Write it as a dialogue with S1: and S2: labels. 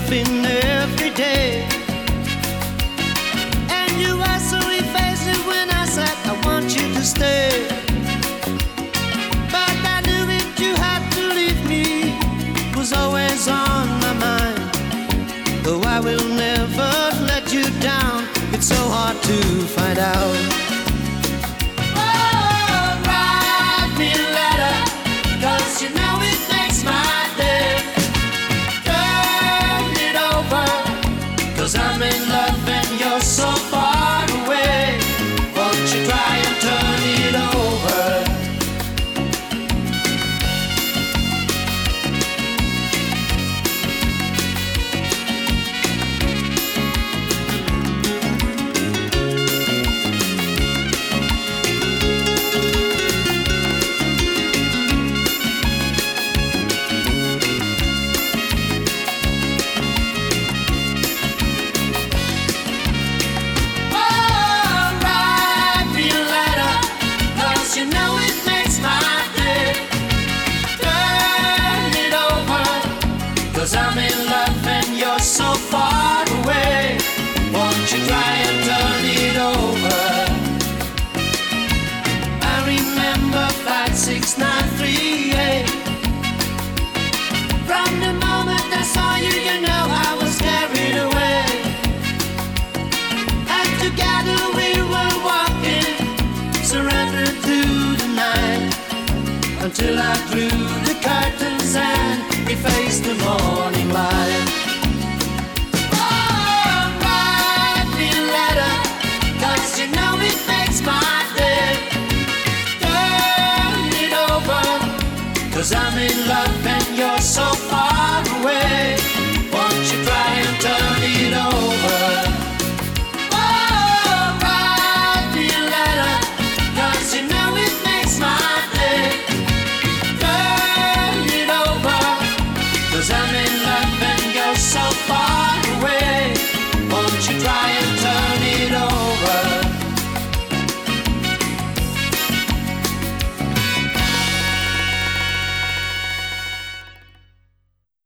S1: hoping every day. And you were so evasive when I said I want you to stay. But I knew it, you had to leave me, was always on my mind. Though I will never let you down, it's so hard to find out. Oh, write me a letter, 'cause you know it makes my day. Turn it over, 'cause I'm in love and you're so far away. Won't you try and turn it over? You know it makes my day. Turn it over, 'cause I'm in love and you're so far away. Won't you try and turn it over? I remember flight 693. From the moment I saw you, you know I was carried away. And together we were walking, surrendered to the night, until I drew the curtains and we faced the morning light. Oh, write me a letter, 'cause you know it makes my day. Turn it over, 'cause I'm in love and you're so far away.